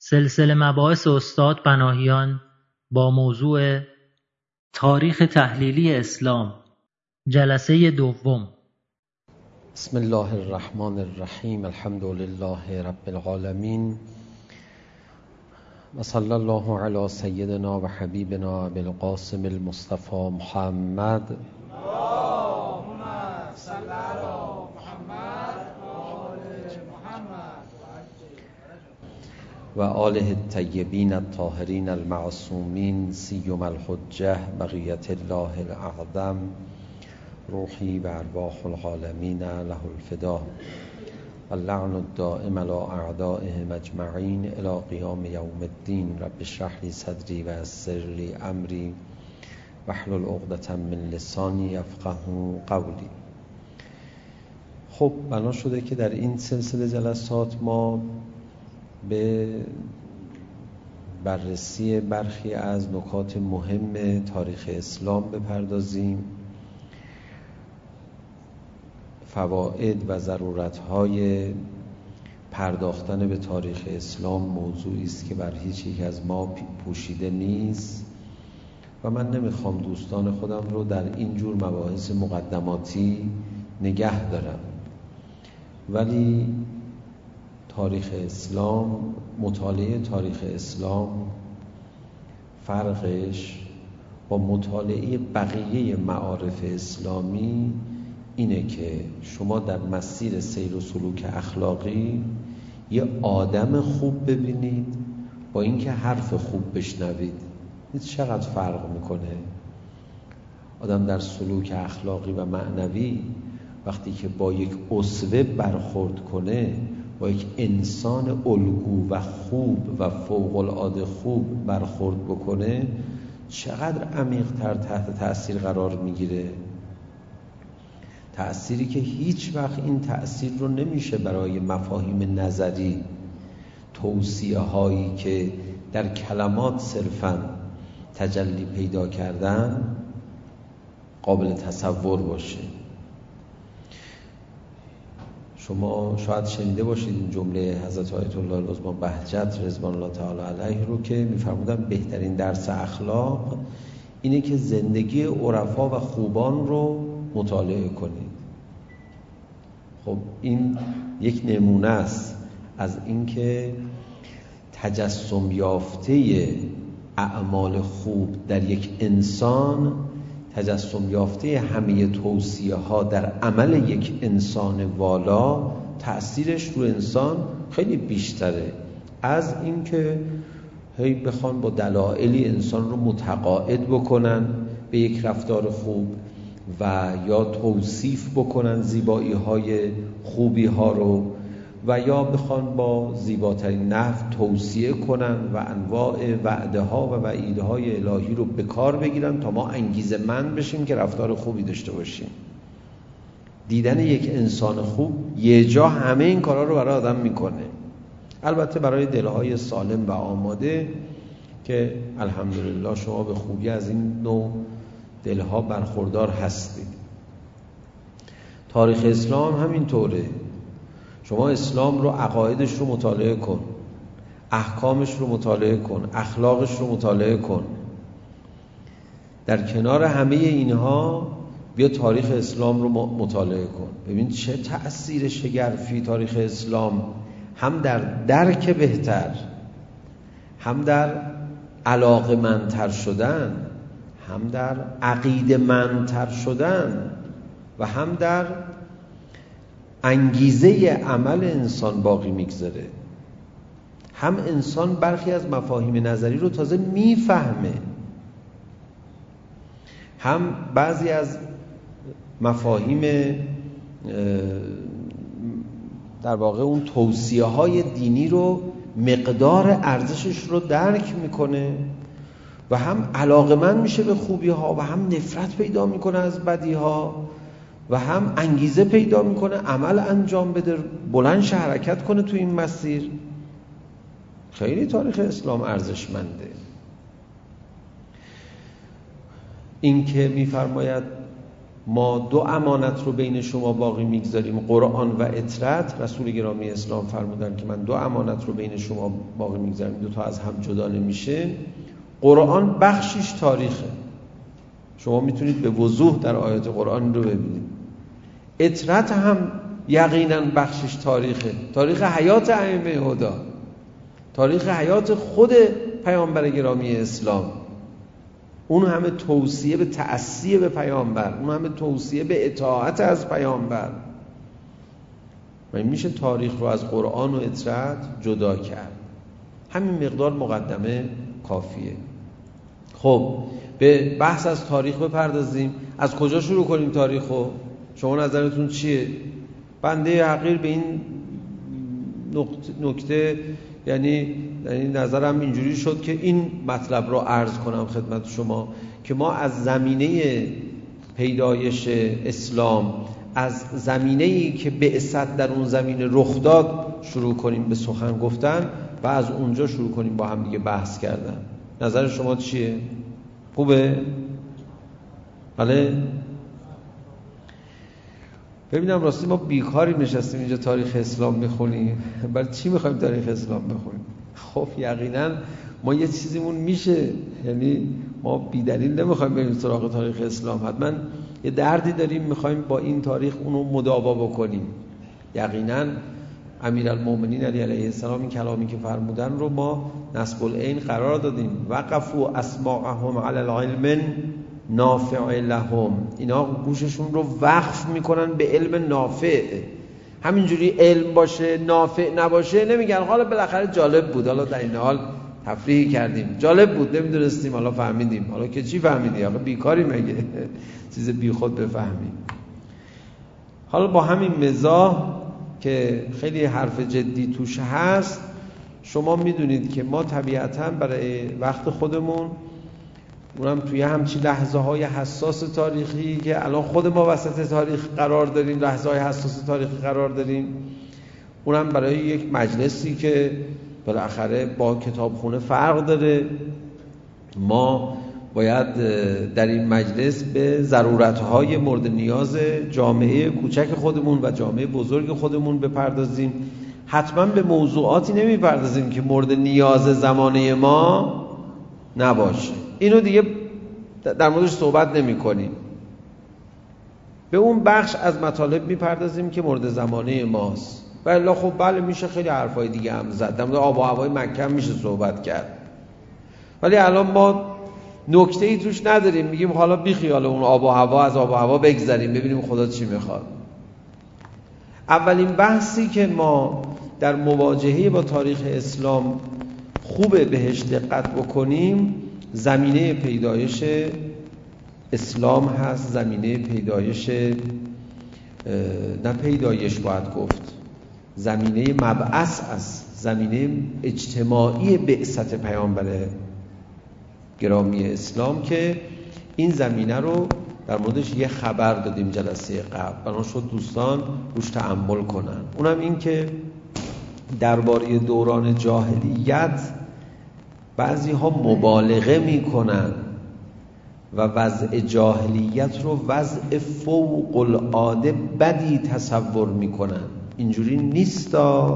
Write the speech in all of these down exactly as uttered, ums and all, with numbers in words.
سلسله مباحث استاد پناهیان با موضوع تاریخ تحلیلی اسلام، جلسه دوم. بسم الله الرحمن الرحیم. الحمد لله رب العالمین و صلی الله علی سیدنا و حبیبنا ابی القاسم المصطفى محمد اللهم صل علی محمد و آل محمد و آله الطیبین الطاهرین المعصومین سیما الحجة بقیت الله الاعظم روحی و ارواح العالمین له الفدا و اللعن الدائم علی اعدائهم اجمعین الی قیام یوم الدین. رب اشرح لی صدری و یسر لی امری واحلل عقدة من لسانی یفقهوا قولی. خب بنا شده که در این سلسله جلسات ما به بررسی برخی از نکات مهم تاریخ اسلام بپردازیم. فواید و ضرورت‌های پرداختن به تاریخ اسلام موضوعی است که بر هیچ یک از ما پوشیده نیست و من نمیخوام دوستان خودم رو در این جور مباحث مقدماتی نگه دارم، ولی تاریخ اسلام، مطالعه تاریخ اسلام فرقش با مطالعه بقیه معارف اسلامی اینه که شما در مسیر سیر و سلوک اخلاقی یه آدم خوب ببینید با اینکه حرف خوب بشنوید. این چقدر فرق میکنه. آدم در سلوک اخلاقی و معنوی وقتی که با یک اسوه برخورد کنه، با یک انسان الگو و خوب و فوق العاده خوب برخورد بکنه، چقدر عمیق‌تر تحت تأثیر قرار میگیره. تأثیری که هیچ وقت این تأثیر رو نمیشه برای مفاهیم نظری، توصیه هایی که در کلمات صرفاً تجلی پیدا کردن قابل تصور باشه. شما شاید شنیده باشید این جمله حضرت آیت الله العظمی بهجت رضوان الله تعالی علیه رو که می‌فرمودن بهترین درس اخلاق اینه که زندگی عرفا و خوبان رو مطالعه کنید. خب این یک نمونه است از اینکه تجسم یافته اعمال خوب در یک انسان، تجسم یافته همه توصیه ها در عمل یک انسان والا، تأثیرش رو انسان خیلی بیشتره از اینکه هی بخوان با دلایلی انسان رو متقاعد بکنن به یک رفتار خوب و یا توصیف بکنن زیبایی های خوبی ها رو و یا بخوان با زیباترین نحو توصیه کنن و انواع وعده ها و وعیده های الهی رو به کار بگیرن تا ما انگیزه مند بشیم که رفتار خوبی داشته باشیم. دیدن یک انسان خوب یه جا همه این کارا رو برای آدم میکنه. البته برای دلهای سالم و آماده که الحمدلله شما به خوبی از این نوع دلها برخوردار هستید. تاریخ اسلام همینطوره. شما اسلام رو، عقایدش رو مطالعه کن، احکامش رو مطالعه کن، اخلاقش رو مطالعه کن. در کنار همه اینها بیا تاریخ اسلام رو مطالعه کن. ببین چه تأثیر شگرفی تاریخ اسلام هم در درک بهتر، هم در علاقه‌مندتر شدن، هم در عقیده‌مندتر شدن و هم در انگیزه عمل انسان باقی میگذاره. هم انسان برخی از مفاهیم نظری رو تازه میفهمه، هم بعضی از مفاهیم در واقع اون توصیه های دینی رو مقدار ارزشش رو درک میکنه و هم علاقمند میشه به خوبی ها و هم نفرت پیدا میکنه از بدی ها و هم انگیزه پیدا میکنه عمل انجام بده، بلند شه حرکت کنه تو این مسیر. خیلی تاریخ اسلام ارزشمنده. این که میفرماید ما دو امانت رو بین شما باقی میگذاریم، قرآن و اطرت. رسول گرامی اسلام فرمودن که من دو امانت رو بین شما باقی میگذارم، دو تا از هم جدا نمیشه. قرآن بخشش تاریخه، شما میتونید به وضوح در آیات قرآن رو ببینید. اطرت هم یقینا بخشش تاریخه، تاریخ حیات ائمه هدی، تاریخ حیات خود پیامبر گرامی اسلام. اون همه توصیه به تأسی به پیامبر، اون همه توصیه به اطاعت از پیامبر. و میشه تاریخ رو از قرآن و اطرت جدا کرد. همین مقدار مقدمه کافیه. خب به بحث از تاریخ بپردازیم. از کجا شروع کنیم تاریخ رو؟ شما نظرتون چیه؟ بنده حقیر به این نکته یعنی یعنی نظرم اینجوری شد که این مطلب رو عرض کنم خدمت شما که ما از زمینه پیدایش اسلام، از زمینه‌ای که بعثت در اون زمینه رخ داد شروع کنیم به سخن گفتن و از اونجا شروع کنیم با هم دیگه بحث کردن. نظر شما چیه؟ خوبه؟ بله؟ ببینم راستی ما بیکاری نشستیم اینجا تاریخ اسلام میخونیم، برای چی میخوایم تاریخ اسلام بخونیم؟ خب یقینا ما یه چیزیمون میشه، یعنی ما بی‌دلیل نمیخوایم بریم سراغ تاریخ اسلام، حتما یه دردی داریم میخوایم با این تاریخ اونو مداوا بکنیم. یقینا امیرالمومنین علی علیه السلام این کلامی که فرمودن رو ما نصب العین قرار دادیم. وقفوا اسماعهم علی العلم نافع لهم، اینا گوششون رو وقف میکنن به علم نافع. همینجوری علم باشه نافع نباشه نمیگن حالا بالاخره جالب بود، حالا در این حال تفریحی کردیم، جالب بود نمیدونستیم حالا فهمیدیم. حالا که چی فهمیدی؟ حالا بیکاری مگه چیز بی خود بفهمیم. حالا با همین مزاح که خیلی حرف جدی توش هست، شما میدونید که ما طبیعتاً برای وقت خودمون، اونم توی همچین لحظه های حساس تاریخی که الان خود ما وسط تاریخ قرار داریم، لحظه های حساس تاریخی قرار داریم، اونم برای یک مجلسی که بالاخره با کتابخونه فرق داره، ما باید در این مجلس به ضرورت‌های مورد نیاز جامعه کوچک خودمون و جامعه بزرگ خودمون بپردازیم. حتما به موضوعاتی نمیپردازیم که مورد نیاز زمانه ما نباشه، اینو دیگه در موردش صحبت نمی کنیم. به اون بخش از مطالب میپردازیم که مورد زمانه ماست. بله خب بله میشه خیلی حرفای دیگه هم زد، در مورد آب و هوای مکه میشه صحبت کرد، ولی الان ما نکته ای توش نداریم، میگیم حالا بی خیال اون آب و هوا، از آب و هوا بگذریم ببینیم خدا چی میخواد. اولین بحثی که ما در مواجهه با تاریخ اسلام خوبه بهش دقت بکنیم زمینه پیدایش اسلام هست، زمینه پیدایش نه پیدایش باید گفت زمینه مبعث است، زمینه اجتماعی بعثت پیامبر گرامی اسلام که این زمینه رو در موردش یه خبر دادیم جلسه قبل، بنا شد دوستان روش تأمل کنن. اونم این که درباره دوران جاهلیت بعضی ها مبالغه میکنن و وضع جاهلیت رو وضع فوق العاده بدی تصور میکنن. اینجوری نیستا.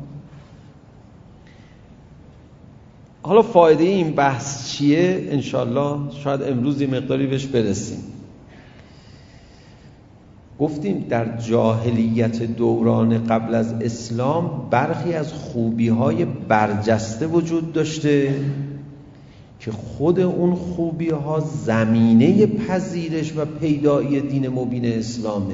حالا فایده این بحث چیه؟ انشالله شاید امروز یه مقداری بهش برسیم. گفتیم در جاهلیت دوران قبل از اسلام برخی از خوبی‌های برجسته وجود داشته که خود اون خوبی‌ها زمینه پذیرش و پیدایی دین مبین اسلامه.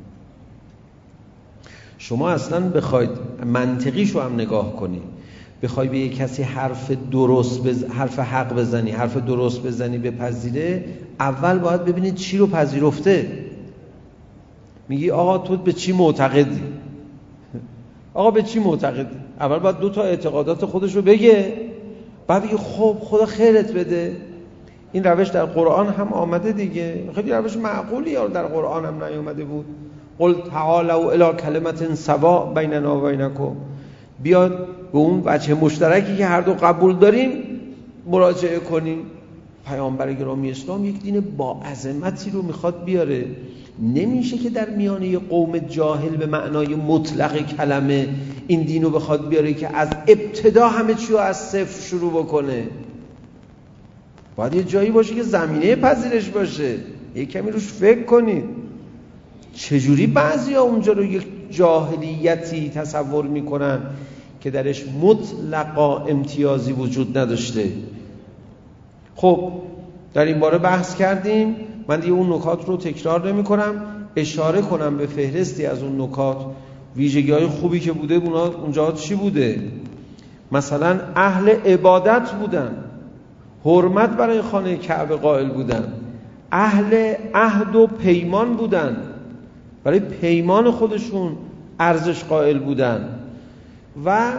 شما اصلاً بخواید منطقیشو هم نگاه کنید، بخوای به یک کسی حرف درست بز... حرف حق بزنی، حرف درست بزنی بپذیره، اول باید ببینید چی رو پذیرفته. میگی آقا تو به چی معتقدی؟ آقا به چی معتقدی؟ اول باید دو تا اعتقادات خودش رو بگه، بعد بگی خب خدا خیرت بده. این روش در قرآن هم آمده دیگه، خیلی روش معقولی ها در قرآن هم نیومده بود. قل تعالوا الی کلمة سواء بیننا و بینکم، بیاد به اون وجه مشترکی که هر دو قبول داریم مراجعه کنیم. پیامبر گرامی اسلام یک دین با عظمتی رو میخواد بیاره. نمیشه که در میانه قوم جاهل به معنای مطلق کلمه این دین رو بخواد بیاره که از ابتدا همه چی رو از صفر شروع بکنه. باید یه جایی باشه که زمینه پذیرش باشه. یک کمی روش فکر کنید. چجوری بعضیا اونجا رو یک جاهلیتی تصور میکنن که درش مطلقا امتیازی وجود نداشته؟ خب در این باره بحث کردیم. من دیگه اون نکات رو تکرار نمی کنم. اشاره کنم به فهرستی از اون نکات. ویژگی های خوبی که بوده اونجا چی بوده؟ مثلا اهل عبادت بودن، حرمت برای خانه کعبه قائل بودن، اهل عهد و پیمان بودن، برای پیمان خودشون ارزش قائل بودن و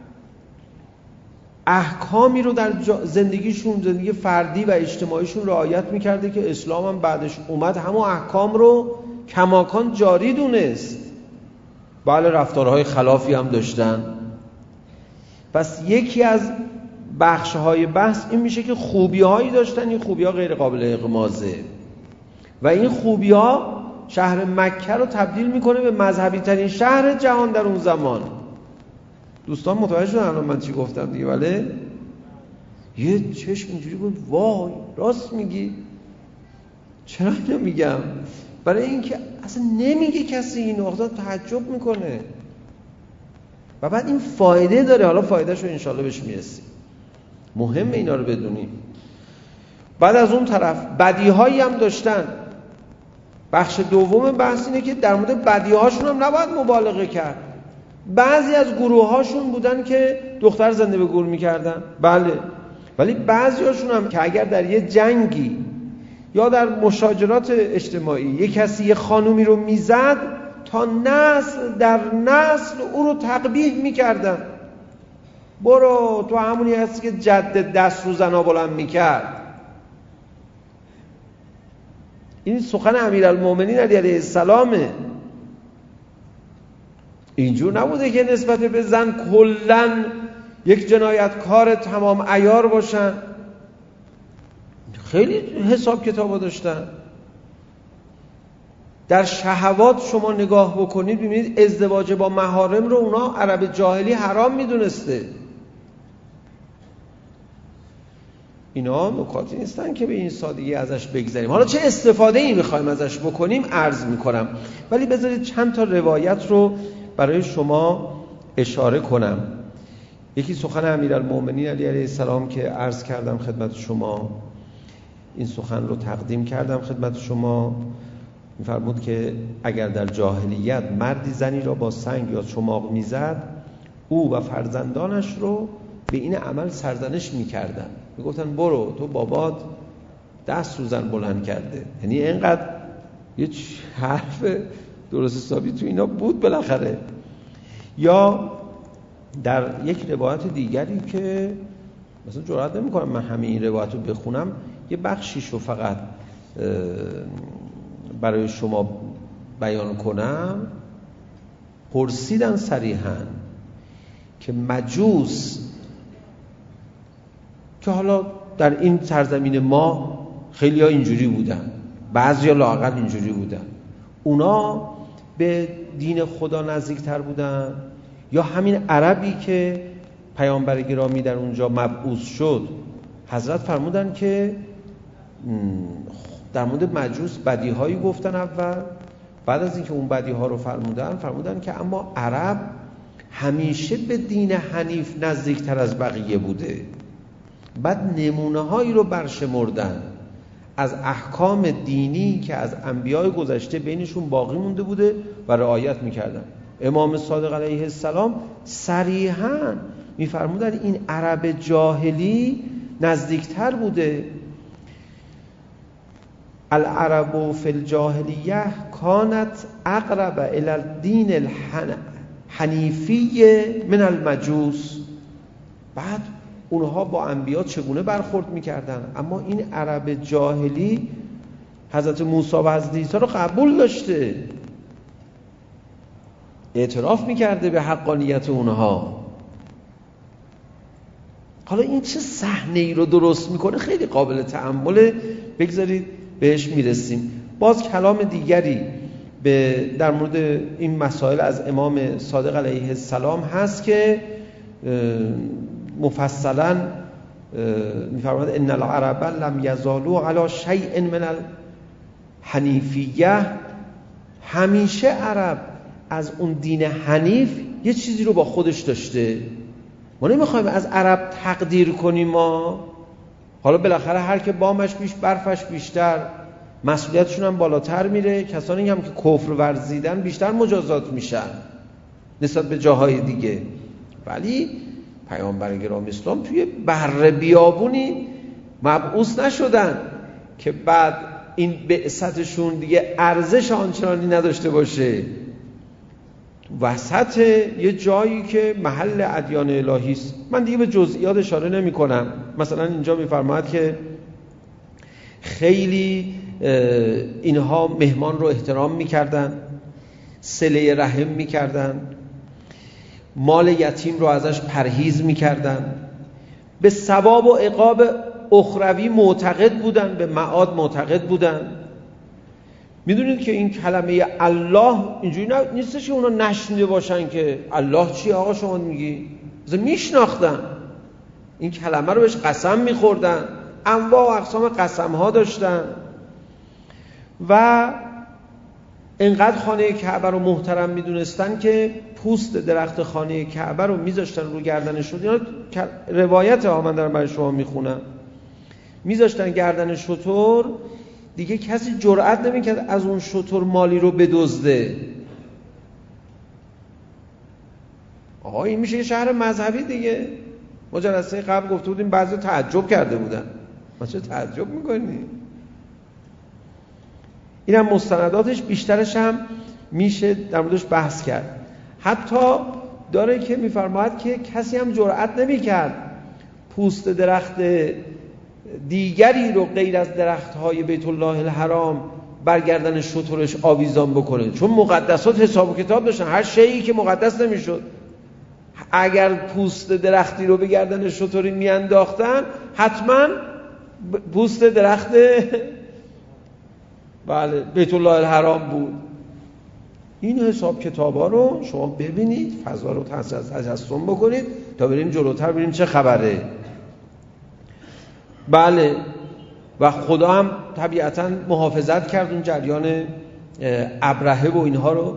احکامی رو در زندگیشون، زندگی فردی و اجتماعیشون رعایت میکرده که اسلام هم بعدش اومد همون احکام رو کماکان جاری دونست. بله رفتارهای خلافی هم داشتن. پس یکی از بخشهای بحث این میشه که خوبی‌هایی داشتن، این خوبی‌ها غیر قابل اغماضه و این خوبی‌ها شهر مکه رو تبدیل میکنه به مذهبی ترین شهر جهان در اون زمان. دوستان متوجه شدن الان من چی گفتم دیگه؟ بله یه چشم اینجوری بود وای راست میگی. چرا اینو میگم؟ برای اینکه اصلا نمیگه کسی اینو، آخه تعجب میکنه و بعد این فایده داره. حالا فایدهشو انشالله بهش میرسیم. مهمه اینا رو بدونیم. بعد از اون طرف بدیهایی هم داشتن. بخش دوم بحث اینه که در مورد بدیهاشون هم نباید مبالغه کرد. بعضی از گروه هاشون بودن که دختر زنده به گور میکردن، بله، ولی بعضی هاشون هم که اگر در یه جنگی یا در مشاجرات اجتماعی یک کسی یه خانومی رو میزد تا نسل در نسل او رو تقبیح میکردن. برو تو همونی هستی که جد دست رو زنا بلند میکرد. این سخن امیرالمومنین علی علیه السلامه. اینجور نبوده که نسبت به زن کلن یک جنایتکار تمام عیار باشن. خیلی حساب کتابا داشتن. در شهوات شما نگاه بکنید ببینید ازدواج با محارم رو اونا عرب جاهلی حرام میدونسته. اینا نکاتی نیستن که به این سادگی ازش بگذریم. حالا چه استفاده ای میخوایم ازش بکنیم عرض میکنم، ولی بذارید چند تا روایت رو برای شما اشاره کنم. یکی سخن امیرالمومنین علی علیه السلام که عرض کردم خدمت شما، این سخن رو تقدیم کردم خدمت شما. می‌فرمود که اگر در جاهلیت مردی زنی را با سنگ یا چماق میزد، او و فرزندانش رو به این عمل سرزنش میکردن. میگفتن برو تو بابات دست رو زن بلند کرده. یعنی اینقدر یه حرف درست حسابی تو اینا بود بالاخره. یا در یک روایت دیگری که مثلا جرئت نمی‌کنم من همه این روایت رو بخونم، یه بخشیش رو فقط برای شما بیان کنم. پرسیدن صریحاً که مجوس که حالا در این سرزمین ما خیلی ها اینجوری بودن، بعضی ها لااقل اینجوری بودن، اونا به دین خدا نزدیکتر بودن یا همین عربی که پیامبر گرامی در اونجا مبعوث شد؟ حضرت فرمودن که در مورد مجوس بدیهایی گفتن اول، بعد از اینکه اون بدیها رو فرمودن فرمودن که اما عرب همیشه به دین حنیف نزدیکتر از بقیه بوده. بعد نمونه هایی رو برشمردن از احکام دینی که از انبیاء گذشته بینشون باقی مونده بوده و رعایت میکردن. امام صادق علیه السلام صریحاً میفرمودن این عرب جاهلی نزدیکتر بوده. العرب فی الجاهلیه کانت اقرب الی الدین الحنیفی من المجوس. بعد اونها با انبیا چگونه برخورد میکردن؟ اما این عرب جاهلی حضرت موسی و حضرت عیسی رو قبول داشته، اعتراف میکرده به حقانیت اونها. حالا این چه صحنه‌ای رو درست میکنه خیلی قابل تأمله، بگذارید بهش میرسیم. باز کلام دیگری به در مورد این مسائل از امام صادق علیه السلام هست که مفصلا میفرماید ان العرب لم یزالوا علی شیء من الحنیفیه، همیشه عرب از اون دین حنیف یه چیزی رو با خودش داشته. ما نمیخوایم از عرب تقدیر کنیم، ما حالا بالاخره هر که بامش بیش برفش بیشتر، مسئولیتشون هم بالاتر میره، کسانی هم که کفر ورزیدن بیشتر مجازات میشن نسبت به جاهای دیگه. ولی پیامبر گرامی اسلام توی بر بیابونی مبعوث نشدن که بعد این بعثتشون دیگه ارزش آنچنانی نداشته باشه. وسط یه جایی که محل ادیان الهی است. من دیگه به جزئیات اشاره نمی کنم. مثلا اینجا میفرماید که خیلی اینها مهمان رو احترام میکردن، صله رحم میکردن، مال یتیم رو ازش پرهیز میکردن، به ثواب و عقاب اخروی معتقد بودن، به معاد معتقد بودن. میدونید که این کلمه الله اینجوری نیستش که اونا نشنیده باشن که الله چی آقا شما میگی، مثلا میشناختن این کلمه رو، بهش قسم میخوردن، انواع و اقسام قسم ها داشتن و انقدر خانه کعبه رو محترم میدونستن که پوست درخت خانه کعبه رو میذاشتن رو گردنشون. اینا روایت ها من دارم برای شما میخونم. میذاشتن گردن شتر، دیگه کسی جرئت نمیکرد از اون شتر مالی رو بدزده. آقا این میشه یه شهر مذهبی دیگه. ما جلسه قبل گفته بودیم بعضی تعجب کرده بودن. ما چه تعجب میکنی؟ این هم مستنداتش بیشترش هم میشه در موردش بحث کرد. حتی داره که میفرماید که کسی هم جرئت نمیکرد پوست درخت دیگری رو غیر از درخت‌های بیت الله الحرام برگردن شترش آویزان بکنه، چون مقدسات حساب و کتاب داشتن. هر شیئی که مقدس نمیشد، اگر پوست درختی رو به گردن شتری میانداختن حتما پوست درخت بله بیت الله الحرام بود. این حساب کتابا رو شما ببینید، فضا رو تجسم بکنید تا بریم جلوتر ببینیم چه خبره. بله و خدا هم طبیعتاً محافظت کرد اون جریان ابرهه و اینها رو.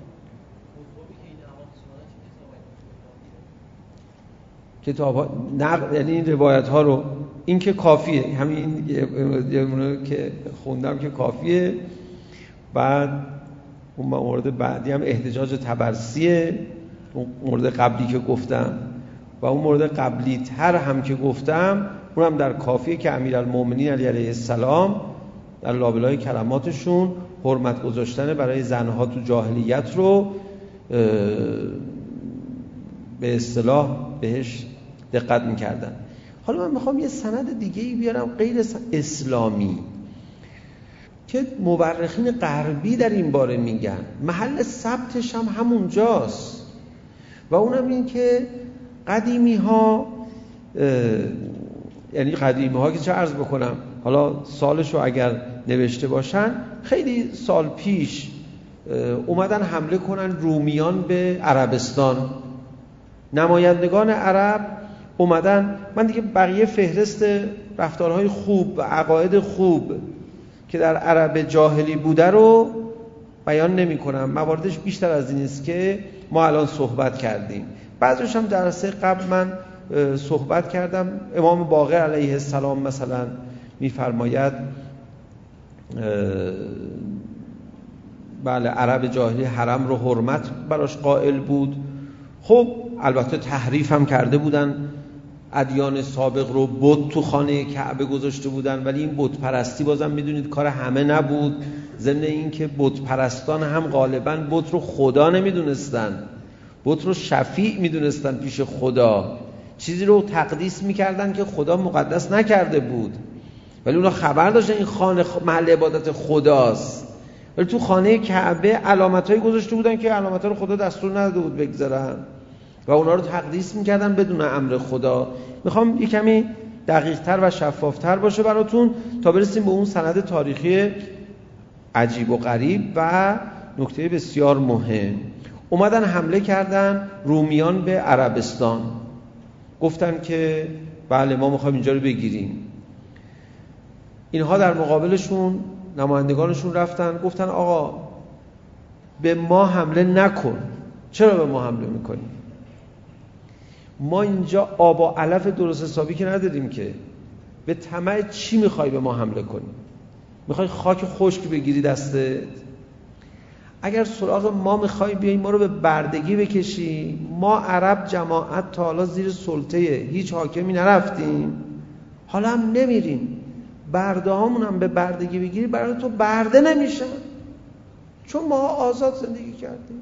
کتاب ها نقل یعنی این روایت ها رو، این که کافیه، همین یه که خوندم که کافیه. بعد اون مورد بعدی هم احتجاج طبرسیه، اون مورد قبلی که گفتم، و اون مورد قبلی تر هم که گفتم اونم در کافیه که امیرالمومنین علی علیه السلام در لابلای کلماتشون حرمت گذاشتن برای زنها تو جاهلیت رو به اصطلاح بهش دقت میکردن. حالا من میخوام یه سند دیگه ای بیارم غیر اسلامی که مورخین غربی در این باره میگن، محل ثبتش هم همونجاست، و اونم این که قدیمی ها، یعنی قدیمی ها که چه عرض بکنم، حالا سالشو اگر نوشته باشن، خیلی سال پیش اومدن حمله کنن رومیان به عربستان. نمایندگان عرب اومدن، من دیگه بقیه فهرست رفتارهای خوب و عقاید خوب که در عرب جاهلی بوده رو بیان نمی کنم، مواردش بیشتر از این است که ما الان صحبت کردیم. بعضیش هم جلسه قبل من صحبت کردم. امام باقر علیه السلام مثلا میفرماید بله عرب جاهلی حرم رو حرمت براش قائل بود. خب البته تحریف هم کرده بودن، ادیان سابق رو بت تو خانه کعبه گذاشته بودن، ولی این بت پرستی بازم میدونید کار همه نبود. ضمن این که بت پرستان هم غالباً بت رو خدا نمیدونستن، بت رو شفیع میدونستن پیش خدا، چیزی رو تقدیس میکردن که خدا مقدس نکرده بود، ولی اونا خبر داشتن این خانه محل عبادت خداست، ولی تو خانه کعبه علامتایی گذاشته بودن که علامت‌ها رو خدا دستور نداده بود بگذارن. و اونا رو تقدیس میکردن بدون امر خدا. میخوام یه کمی دقیق‌تر و شفاف‌تر باشه براتون تا برسیم به اون سند تاریخی عجیب و غریب و نکته بسیار مهم. اومدن حمله کردن رومیان به عربستان، گفتن که بله ما میخوایم اینجا رو بگیریم. اینها در مقابلشون نمایندگانشون رفتن گفتن آقا به ما حمله نکن. چرا به ما حمله میکنیم؟ ما اینجا آب و علف درست حسابی که نداریم که، به طمع چی میخوای به ما حمله کنی؟ میخوای خاک خشک بگیری دستت؟ اگر سراغ ما میخوای بیایی ما رو به بردگی بکشی، ما عرب جماعت تا حالا زیر سلطه هیچ حاکمی نرفتیم، حالا هم نمیریم. برده هامون هم به بردگی بگیری برای تو برده نمیشن، چون ما آزاد زندگی کردیم.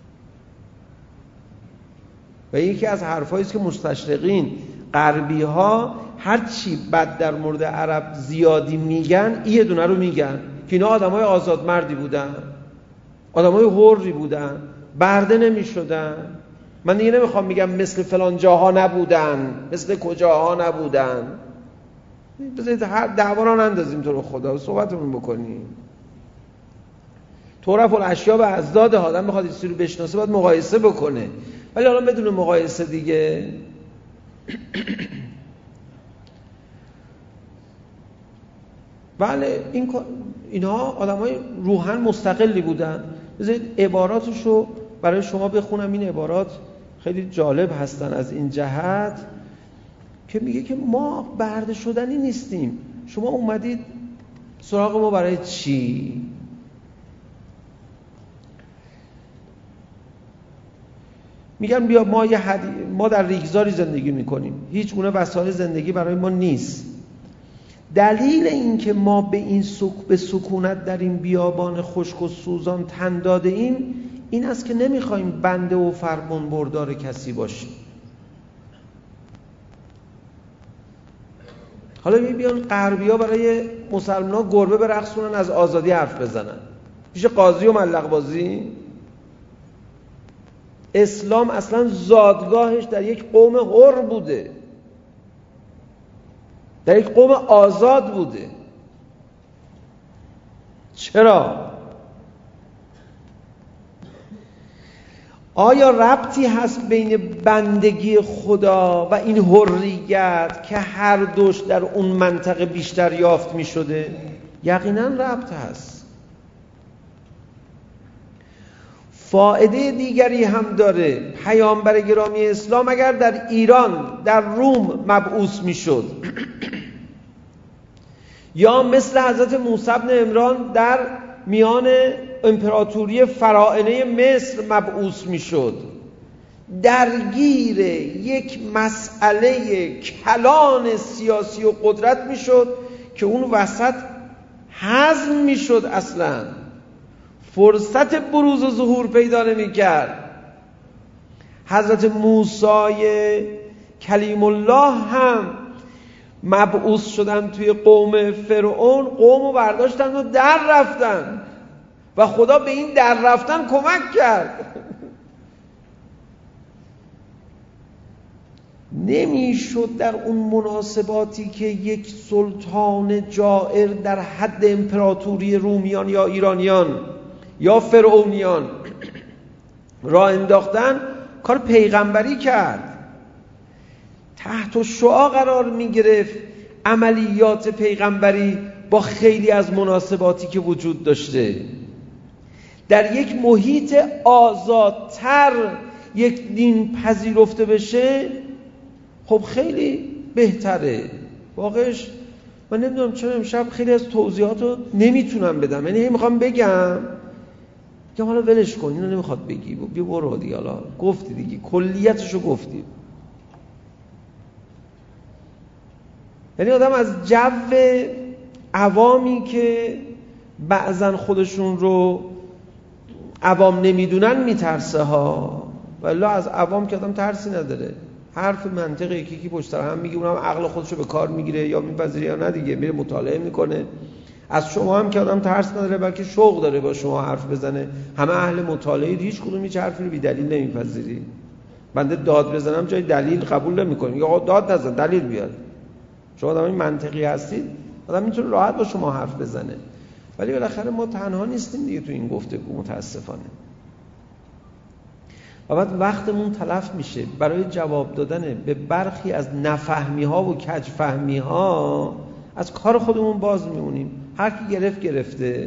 و یکی از حرفایی است که مستشرقین غربی ها هر چی بد در مورد عرب زیادی میگن، این یه دونه رو میگن که اینا آدمای آزاد مردی بودن، آدمای حری بودن، برده نمیشدن. من دیگه نمیخوام میگم مثل فلان جاها نبودن، مثل کجاها نبودن. بذارید هر دعوا رو نندازیم تو رو خدا، صحبتمون بکنیم. طرف الاشیاء به ازداد آدم بخواد این رو بشناسه باید مقایسه بکنه، ولی حالا بدون مقایسه دیگه بله این اینها آدمای روحاً مستقلی بودن. بذارید عباراتشو برای شما بخونم. این عبارات خیلی جالب هستن از این جهت که میگه که ما برده شدنی نیستیم، شما اومدید سراغ ما برای چی؟ میگن بیا ما یه حدی... ما در ریگزاری زندگی میکنیم، هیچ گونه وسایل زندگی برای ما نیست. دلیل این که ما به این سک... به سکونت در این بیابان خشک و سوزان تن داده ایم این است که نمیخوایم بنده و فرمان بردار کسی باشیم. حالا بیان غربی‌ها برای مسلمان‌ها گربه برقصونن، از آزادی حرف بزنن، پیش قاضی و ملق بازی. اسلام اصلا زادگاهش در یک قوم حر بوده، در یک قوم آزاد بوده. چرا؟ آیا ربطی هست بین بندگی خدا و این حریت که هر دوش در اون منطقه بیشتر یافت می شده؟ یقینا ربط هست. فایده دیگری هم داره. پیامبر گرامی اسلام اگر در ایران در روم مبعوث می شد یا مثل حضرت موسی بن عمران در میان امپراتوری فراعنه مصر مبعوث می شد، درگیر یک مسئله کلان سیاسی و قدرت می شد که اون وسط هضم می شد، اصلا فرصت بروز و ظهور پیدا نمی کرد. حضرت موسی کلیم الله هم مبعوث شدن توی قوم فرعون، قومو برداشتن و در رفتن و خدا به این در رفتن کمک کرد. نمیشد در اون مناسباتی که یک سلطان جائر در حد امپراتوری رومیان یا ایرانیان یا فرعونیان راه انداختن کار پیغمبری کرد. تحت شعاع قرار می گرفت عملیات پیغمبری با خیلی از مناسباتی که وجود داشته. در یک محیط آزادتر یک دین پذیرفته بشه خب خیلی بهتره. واقعش من نمیدونم چرا امشب خیلی از توضیحات رو نمیتونم بدم، یعنی میخوام بگم که حالا ولش کن، اینو نمیخواد بگی، بیا برو دیگه، حالا گفتی دیگه، کلیتشو گفتی. یعنی آدم از جو عوامی که بعضن خودشون رو عوام نمیدونن میترسه ها، ولی از عوام که آدم ترسی نداره. حرف منطقی یکی یکی پشت سر هم میگه، اونم عقل خودشو به کار میگیره یا میپذیره یا نه دیگه، میره مطالعه میکنه. از شما هم که آدم ترس نداره بلکه شوق داره با شما حرف بزنه. همه اهل مطالعه، هیچ کدوم هیچ حرفی رو بی دلیل نمیپذیری. بنده داد بزنم جای دلیل قبول نمی‌کنیم. یا آقا داد نزن، دلیل بیار. شما آدم منطقی هستید، آدم میتونه راحت با شما حرف بزنه. ولی بالاخره ما تنها نیستیم دیگه تو این گفتگو متاسفانه. و بعد وقتمون تلف میشه برای جواب دادن به برخی از نفهمی ها و کج فهمی ها، از کار خودمون باز میمونیم. هر کی گرفت گرفته.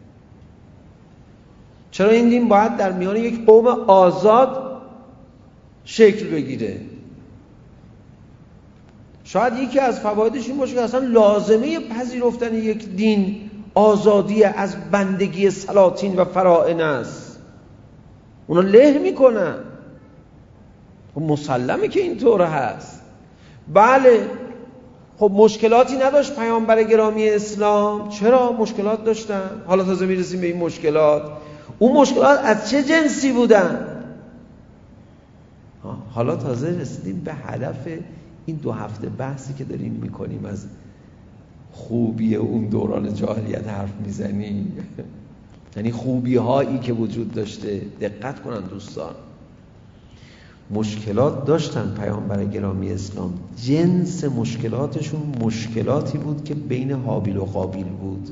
چرا این دین باید در میان یک قوم آزاد شکل بگیره؟ شاید یکی از فوایدش این باشه که اصلا لازمه پذیرفتن یک دین آزادی از بندگی سلاطین و فرائض است. اونا له میکنن. خب مسلمه که اینطور هست. بله، خب مشکلاتی نداشت پیامبر گرامی اسلام؟ چرا مشکلات داشتن؟ حالا تازه میرسیم به این مشکلات. اون مشکلات از چه جنسی بودن؟ حالا تازه رسیدیم به هدف این دو هفته بحثی که داریم میکنیم. از خوبی اون دوران جاهلیت حرف میزنیم. یعنی خوبی هایی که وجود داشته. دقت کنن دوستان، مشکلات داشتن پیامبر گرامی اسلام. جنس مشکلاتشون مشکلاتی بود که بین هابیل و قابیل بود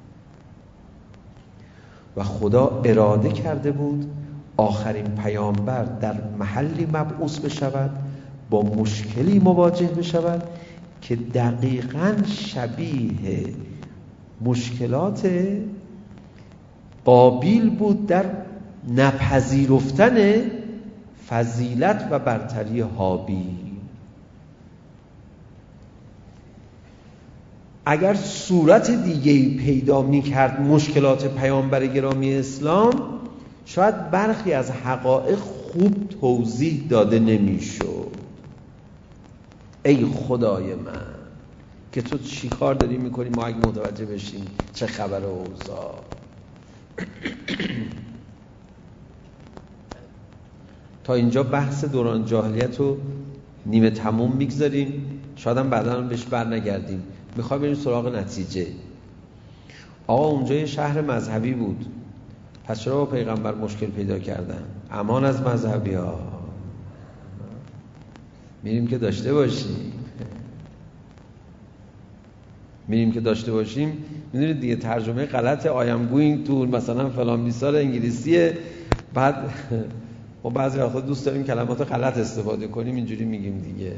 و خدا اراده کرده بود آخرین پیامبر در محلی مبعوث بشود، با مشکلی مواجه بشود که دقیقاً شبیه مشکلات قابیل بود در نپذیرفتن فضیلت و برتری هابیل. اگر صورت دیگه‌ای پیدا می‌کرد مشکلات پیامبر گرامی اسلام، شاید برخی از حقایق خوب توضیح داده نمی‌شد. ای خدای من که تو چی کار داری می‌کنی، ما اگه متوجه بشیم چه خبر اوضاع. تا اینجا بحث دوران جاهلیت رو نیمه تموم میگذاریم، شاید هم بعدا بهش بر نگردیم. میخوایم بریم سراغ نتیجه. آقا اونجا یه شهر مذهبی بود، پس چرا با پیغمبر مشکل پیدا کردن؟ امان از مذهبی ها. میریم که داشته باشیم میریم که داشته باشیم میدونید دیگه ترجمه غلط I am going to مثلا فلان بیسار انگلیسیه. بعد ما بعضی وقتا دوست داریم کلمات غلط استفاده کنیم، اینجوری میگیم دیگه.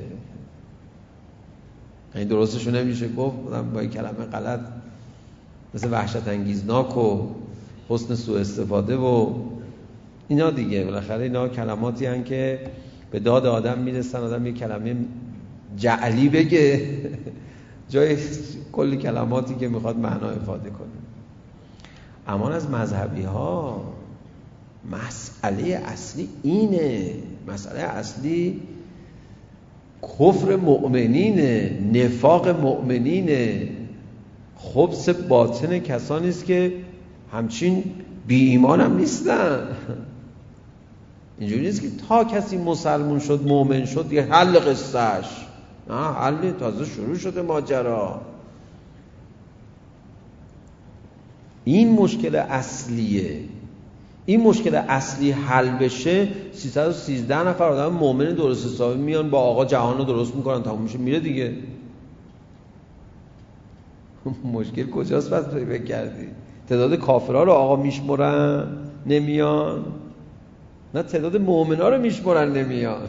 این درستشو نمیشه گفت، با این کلمه غلط مثل وحشت انگیزناک و حسن سوء استفاده و اینا دیگه. بالاخره اینا کلماتی هن که به داد آدم میرسن، آدم یک کلمه جعلی بگه جای کلی کلماتی که میخواد معنا افاده کنه. امان از مذهبی ها. مسئله اصلی اینه. مسئله اصلی کفر مؤمنینه، نفاق مؤمنینه، خبث باطن کسانی است که همچین بی ایمان هم نیستن. اینجوری نیست که تا کسی مسلمون شد مؤمن شد یه حل قصهش. نه، حل تازه شروع شده ماجرا. این مشکل اصلیه. این مشکل اصلی حل بشه، سیصد و سیزده نفر آدم مؤمن درست حسابی میان با آقا جهان رو درست میکنن، تموم میشه میره دیگه. مشکل کجاست پس فکر کردی؟ تعداد کافرها رو آقا میشمرن نمیان، نه تعداد مؤمنا رو میشمرن نمیان.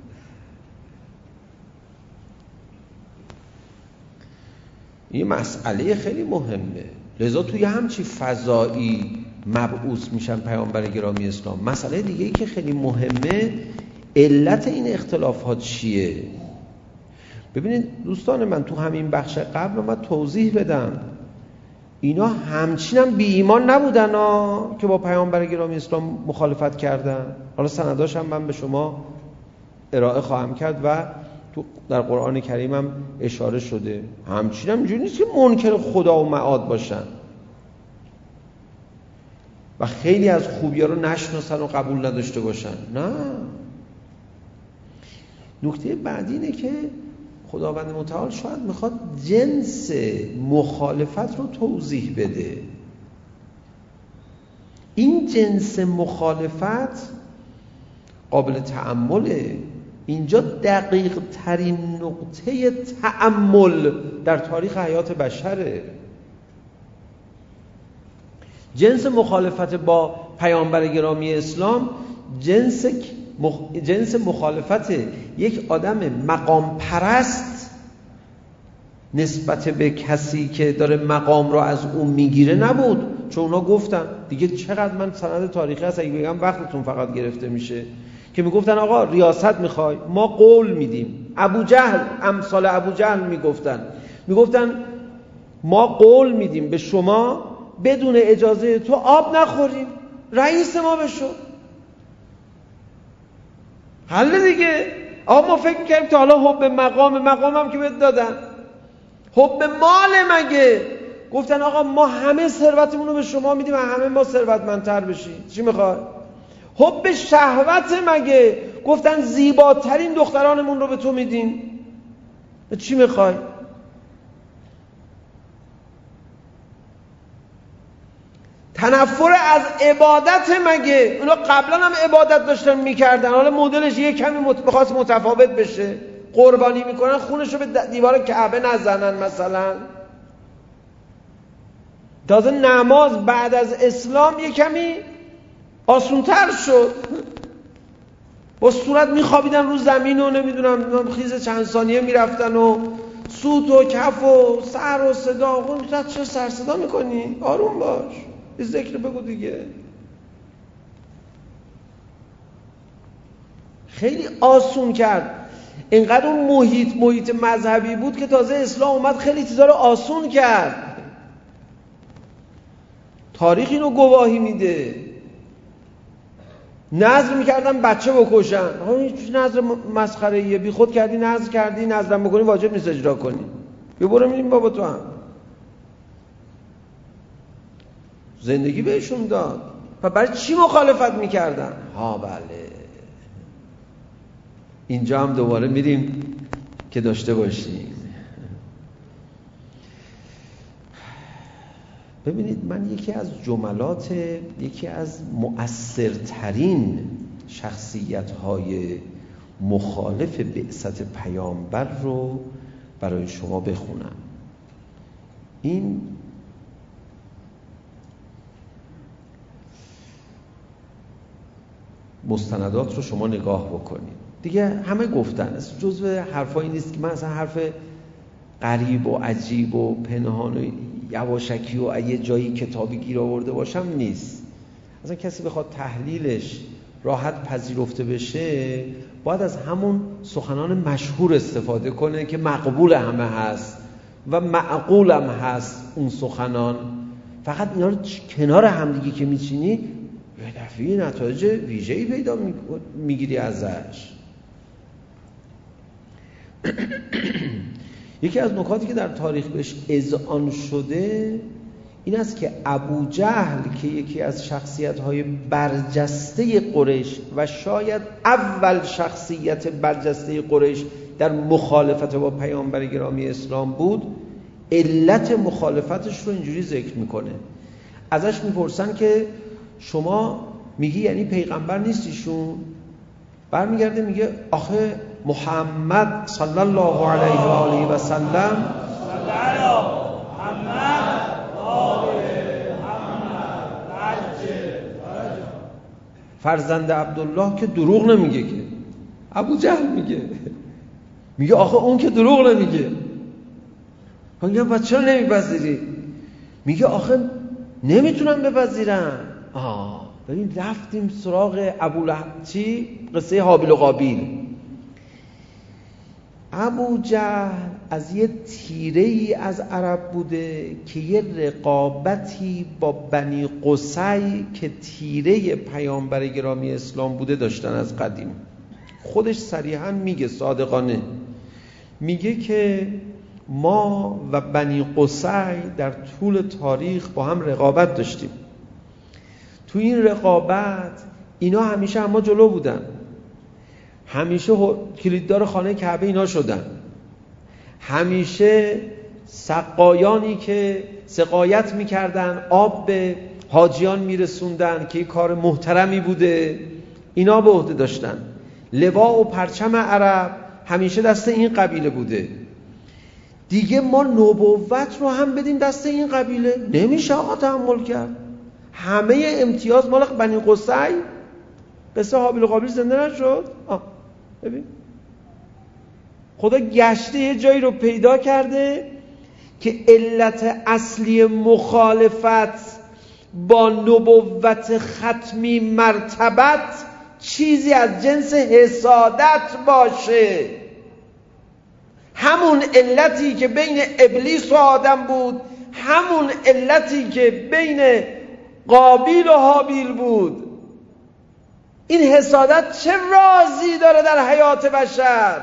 این مسئله خیلی مهمه. لذا توی همچی فضایی مبعوث میشن پیامبر گرامی اسلام. مسئله دیگه ای که خیلی مهمه، علت این اختلافات چیه؟ ببینید دوستان من، تو همین بخش قبل من توضیح بدم، اینا همچین هم بی ایمان نبودن ها که با پیامبر گرامی اسلام مخالفت کردن. حالا سنداش هم من به شما ارائه خواهم کرد و تو در قرآن کریم هم اشاره شده. همچین هم اینجوری نیست که منکر خدا و معاد باشن و خیلی از خوبی‌ها رو نشناسن و قبول نداشته باشن. نه. نکته بعدی اینه که خداوند متعال شاید میخواد جنس مخالفت رو توضیح بده. این جنس مخالفت قابل تأمله. اینجا دقیق ترین نقطه تأمل در تاریخ حیات بشره. جنس مخالفت با پیامبر گرامی اسلام جنس مخ... جنس مخالفت یک آدم مقام پرست نسبت به کسی که داره مقام رو از اون میگیره نبود، چون اونا گفتن دیگه چقدر من سند تاریخی هست اگه بگم وقتتون فقط گرفته میشه، که میگفتن آقا ریاست میخوای ما قول میدیم. ابو جهل، امثال ابو جهل میگفتن میگفتن ما قول میدیم به شما بدون اجازه تو آب نخوریم، رئیس ما بشو. حل دیگه. آقا ما فکر میکنیم تا حالا حب مقام مقام هم که بهت دادن، حب مال مگه؟ گفتن آقا ما همه ثروتمون رو به شما میدیم، همه ما ثروتمندتر بشیم، چی میخوای؟ حب شهوت مگه؟ گفتن زیباترین دخترانمون رو به تو میدیم، چی میخوای؟ تنفر از عبادت مگه؟ اونا قبلا هم عبادت داشتن میکردن، حالا مدلش یه کمی بخواست متفاوت بشه، قربانی میکنن خونش رو به دیوار کعبه نزنن مثلا. تازه نماز بعد از اسلام یه کمی آسونتر شد، با صورت میخوابیدن رو زمین و نمیدونم خیز چند ثانیه میرفتن و سوت و کف و سر و صدا. اون چه سر صدا میکنی؟ آروم باش، یه ذکر بگو دیگه. خیلی آسون کرد. اینقدر اون محیط محیط مذهبی بود که تازه اسلام اومد خیلی چیزا رو آسون کرد. تاریخ اینو گواهی میده. نذر میکردن بچه بکشن، هیچ نذر مسخره‌ایه، بی خود کردی نذر کردی، نذرم بکنی واجب نیست اجرا کنی، بیا برو میریم بابا تو هم. زندگی بهشون داد. و برای چی مخالفت میکردن؟ ها بله، اینجا هم دوباره میریم که داشته باشیم. ببینید من یکی از جملات یکی از مؤثرترین شخصیت‌های مخالف بعثت پیامبر رو برای شما بخونم. این مستندات رو شما نگاه بکنید دیگه، همه گفتن، جزو حرفایی نیست که من اصلا حرف غریب و عجیب و پنهان و یواشکی و یه جایی کتابی گیر آورده باشم نیست. اصلا کسی بخواد تحلیلش راحت پذیرفته بشه باید از همون سخنان مشهور استفاده کنه که مقبول همه هست و معقول هم هست اون سخنان. فقط اینا رو کنار همدیگه که میچینی یه دفعه نتایج ویژه‌ای پیدا میگیری ازش. یکی از نکاتی که در تاریخ بهش اذعان شده این است که ابو جهل که یکی از شخصیت‌های برجسته قریش و شاید اول شخصیت برجسته قریش در مخالفت با پیامبر گرامی اسلام بود، علت مخالفتش رو اینجوری ذکر میکنه. ازش میپرسن که شما میگی یعنی پیغمبر نیستیشون؟ برمیگرده میگه آخه محمد صلی الله علیه و آله و سلم فرزند عبدالله که دروغ نمیگه که. ابو جهل میگه میگه آخه اون که دروغ نمیگه. میگه بچه چرا نمیپذیری؟ میگه آخه نمیتونم بپذیرم. آه ببین رفتیم سراغ ابو لهب، چی؟ قصه حابیل و قابیل. ابو جهل از یه تیره ای از عرب بوده که یه رقابتی با بنی قصی که تیره پیامبر گرامی اسلام بوده داشتن از قدیم. خودش صریحا میگه، صادقانه میگه که ما و بنی قصی در طول تاریخ با هم رقابت داشتیم. تو این رقابت اینا همیشه اما جلو بودن، همیشه کلیددار خانه کعبه اینا شدن، همیشه سقایانی که سقایت میکردن آب به حاجیان میرسوندن که این کار محترمی بوده، اینا به عهده داشتن. لواء و پرچم عرب همیشه دست این قبیله بوده. دیگه ما نبوت رو هم بدیم دست این قبیله؟ نمیشه آقا تحمل کرد. همه امتیاز مال بنی قصی. قصه هابیل و قابیل زنده نشد؟ آه ببین خدا گشته یه جایی رو پیدا کرده که علت اصلی مخالفت با نبوت ختمی مرتبت چیزی از جنس حسادت باشه. همون علتی که بین ابلیس و آدم بود، همون علتی که بین قابیل و هابیل بود. این حسادت چه رازی داره در حیات بشر؟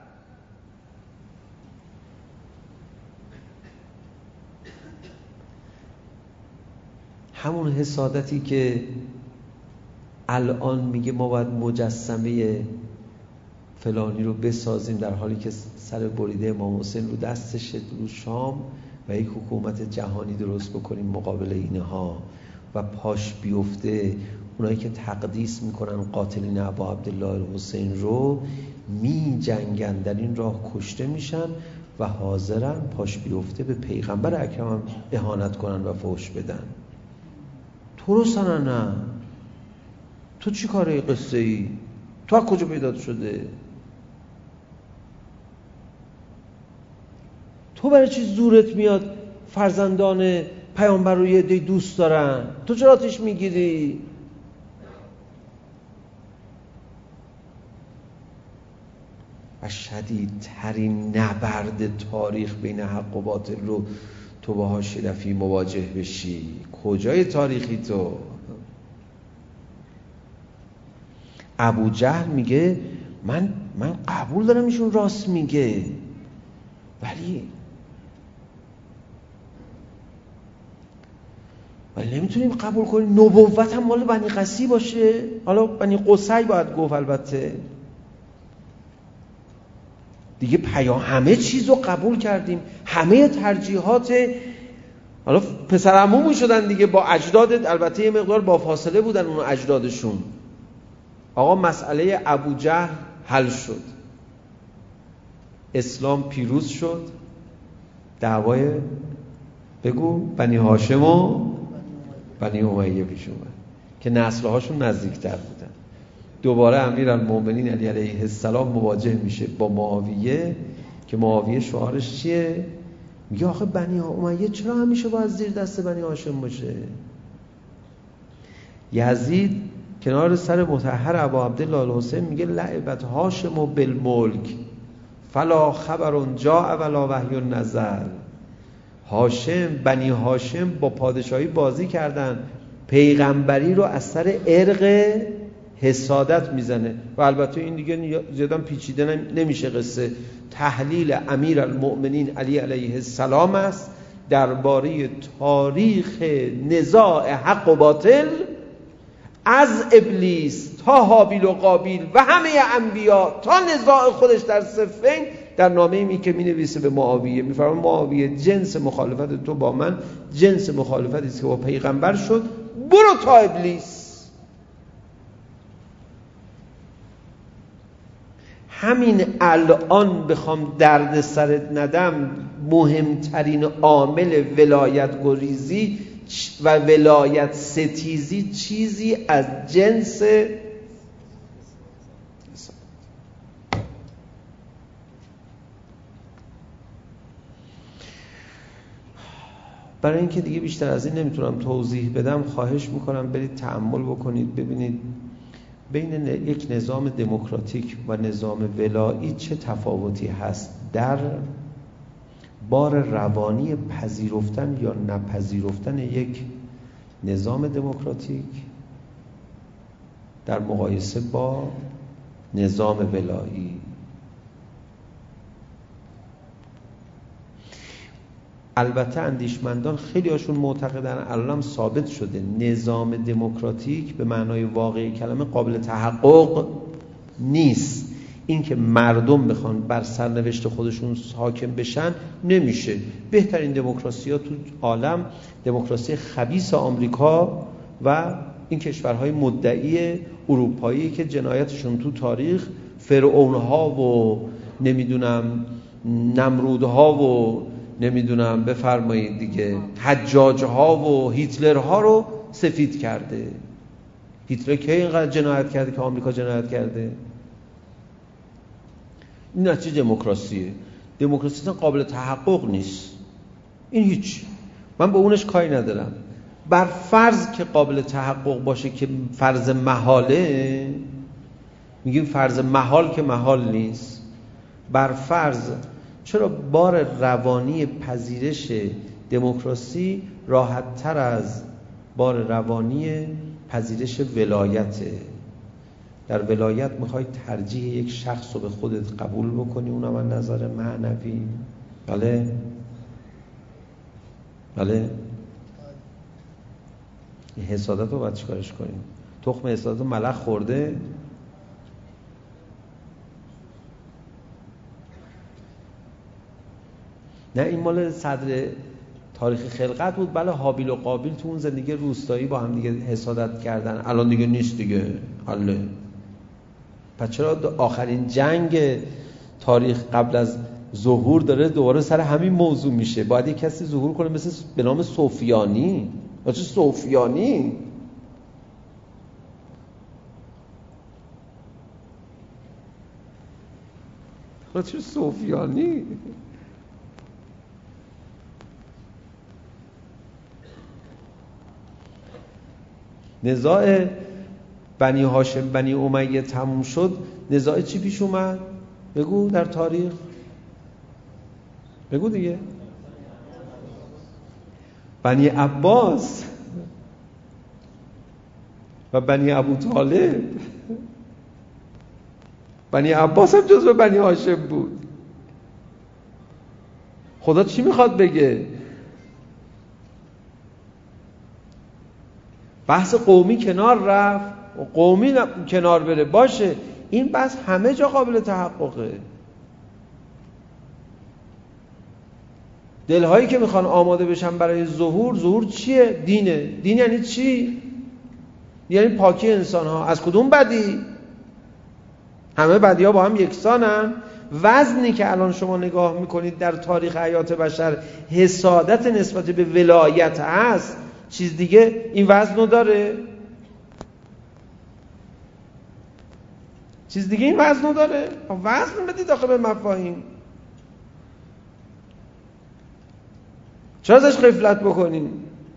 همون حسادتی که الان میگه ما باید مجسمه فلانی رو بسازیم، در حالی که سر بریده امام حسین رو دستش رو شام و یک حکومت جهانی درست بکنیم مقابل اینها و پاش بیفته اونایی که تقدیس میکنن قاتلین ابا عبدالله الحسین رو می جنگن، در این راه کشته میشن و حاضرن پاش بیفته به پیغمبر اکرم اهانت کنن و فحش بدن. تو رو سنه نه، تو چی کاره قصه ای؟ تو از کجا پیدا شده؟ تو برای چی زورت میاد فرزندان پیامبر رو یه دی دوست دارن؟ تو چرا آتیش میگیری؟ و شدیدترین نبرد تاریخ بین حق و باطل رو تو باهاش دفعی مواجه بشی. کجای تاریخی تو؟ ابو جهل میگه من من قبول دارم ایشون راست میگه، ولی ولی نمیتونیم قبول کنیم نبوت هم مال بنی قصی باشه. حالا بنی قصی باید گفت البته دیگه. پیام همه چیز رو قبول کردیم، همه ترجیحات. حالا پسر عمومون شدن دیگه با اجداد، البته یه مقدار با فاصله بودن اون اجدادشون. آقا مسئله ابو جهل حل شد، اسلام پیروز شد، دعوای بگو بنی هاشم و بنی امیه پیش اومد که نسل‌هاشون نزدیکتر بودن. دوباره امیرالمومنین علی علیه السلام مواجه میشه با معاویه که معاویه شعارش چیه؟ میگه آخه بنی امیه چرا همیشه باید زیر دست بنی هاشم باشه؟ یزید کنار سر مطهر ابا عبدالله الحسین میگه لعبت هاشم و بالملک فلا خبر جاء ولا وحی نزل. هاشم، بنی هاشم با پادشاهی بازی کردن، پیغمبری رو از سر ارق حسادت میزنه. و البته این دیگه زیادم پیچیده نمیشه قصه. تحلیل امیرالمؤمنین علی علیه السلام است درباره تاریخ نزاع حق و باطل از ابلیس تا هابیل و قابیل و همه انبیا تا نزاع خودش در صفین، در نامه‌ای می که می‌نویسه به معاویه. می‌فرماید معاویه جنس مخالفت تو با من جنس مخالفتی است که با پیغمبر شد، برو تا ابلیس. همین الان بخوام درد سرت ندم، مهمترین عامل ولایت گریزی و ولایت ستیزی چیزی از جنس برای اینکه دیگه بیشتر از این نمیتونم توضیح بدم، خواهش میکنم برید تأمل بکنید، ببینید بین یک نظام دموکراتیک و نظام ولایی چه تفاوتی هست در بار روانی پذیرفتن یا نپذیرفتن یک نظام دموکراتیک در مقایسه با نظام ولایی. البته اندیشمندان خیلی هاشون معتقدن الان ثابت شده نظام دموکراتیک به معنای واقعی کلمه قابل تحقق نیست. این که مردم بخوان بر سرنوشت خودشون حاکم بشن نمیشه. بهترین دموکراسی ها تو عالم دموکراسی خبیث آمریکا و این کشورهای مدعی اروپایی که جنایتشون تو تاریخ فرعونها و نمیدونم نمرودها و نمیدونم بفرمایید دیگه حجاجها و هیتلرها رو سفید کرده. هیتلر که اینقدر جنایت کرده که آمریکا جنایت کرده؟ این نتیجه دموکراسیه. دموکراسی قابل تحقق نیست. این هیچ، من به اونش کاری ندارم. بر فرض که قابل تحقق باشه که فرض محاله، میگیم فرض محال که محال نیست. بر فرض، چرا بار روانی پذیرش دموکراسی راحت تر از بار روانی پذیرش ولایته؟ در ولایت میخوای ترجیح یک شخص رو به خودت قبول بکنی، اونم از نظر معنوی. بله بله این حسادت رو باید چیکارش کنیم؟ تخم حسادت رو ملخ خورده. نه این مال صدر تاریخ خلقت بود. بله هابیل و قابیل تو اون زندگی روستایی با هم دیگه حسادت کردن، الان دیگه نیست دیگه. حله پس چرا آخرین جنگ تاریخ قبل از ظهور داره دوباره سر همین موضوع میشه؟ باید یک کسی ظهور کنه مثل به نام سفیانی. چه سفیانی؟ چه سفیانی؟ نزاع بنی هاشم بنی امیه تموم شد، نزاع چی پیش اومد؟ بگو در تاریخ، بگو دیگه. بنی عباس و بنی ابوطالب. بنی عباس هم جزو بنی هاشم بود. خدا چی میخواد بگه؟ بحث قومی کنار رفت و قومی کنار بره باشه، این بحث همه جا قابل تحققه. دلهایی که میخوان آماده بشن برای ظهور، ظهور چیه؟ دینه. دین یعنی چی؟ یعنی پاکی انسان ها. از کدوم بدی؟ همه بدی ها با هم یکسانن. وزنی که الان شما نگاه میکنید در تاریخ حیات بشر حسادت نسبت به ولایت هست، چیز دیگه این وزن رو داره؟ چیز دیگه این وزن رو داره؟ وزن بدید داخل به مفاهیم. چرا ازش غفلت بکنیم؟